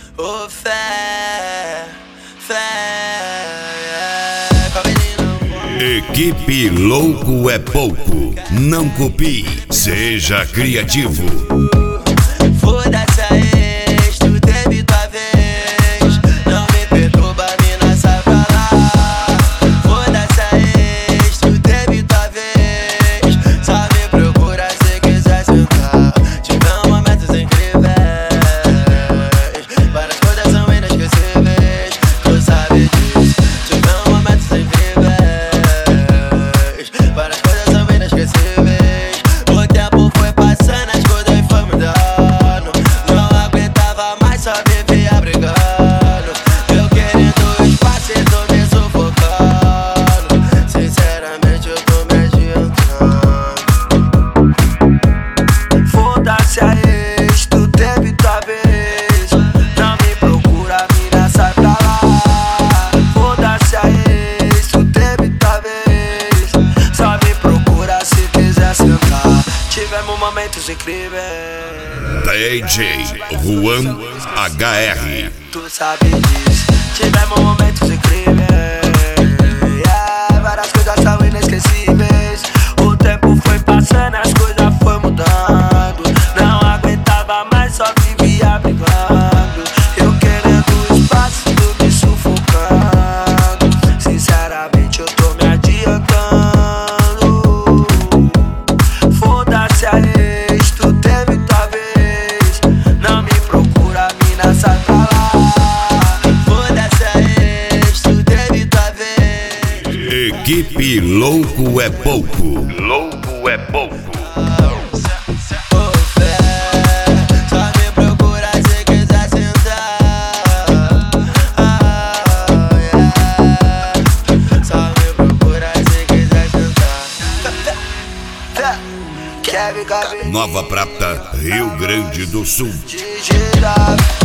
Ô fé, Equipe Louco é Pouco. Não copie, seja criativo. Foda-se a ex, tu teve tua vez. Não me perturba, mina, sai pra lá. Foda-se a ex, tu teve tua vez. Só me procura se quiser sentar. Tivemos momentos incríveis, várias coisas são inesquecíveis, tu sabe disso. Tivemos momentos incríveis, várias coisas são inesquecíveis. O tempo foi passando, as coisas foi mudando. Não aguentava mais, só vivia brigando. Eu querendo espaço e tô me sufocando. Sinceramente eu tô me adiantando. Foda-se a ex, tu teve tua vez. Não me procura, mina, sai pra lá. Foda-se a ex, tu teve tua vez. Só me procura se quiser sentar. Tivemos momentos incríveis. DJ Juan HR. Tu sabe disso. Tivemos momentos incríveis, várias coisas são inesquecíveis. O tempo foi passando, as coisas foi mudando. Não aguentava mais, só vivia brigando. Eu querendo espaço, tu me sufocando. Sinceramente eu tô me adiantando. Foda-se a ex, tu teve tua vez. Não me procura, mina, sai pra lá. Foda-se a ex, tu teve tua vez. Equipe Louco é Pouco. Louco é Pouco. Ô fé, só me procura se quiser sentar. Só me procura se quiser sentar. Kevin Gabi, Nova Prata, Rio Grande do Sul. DJ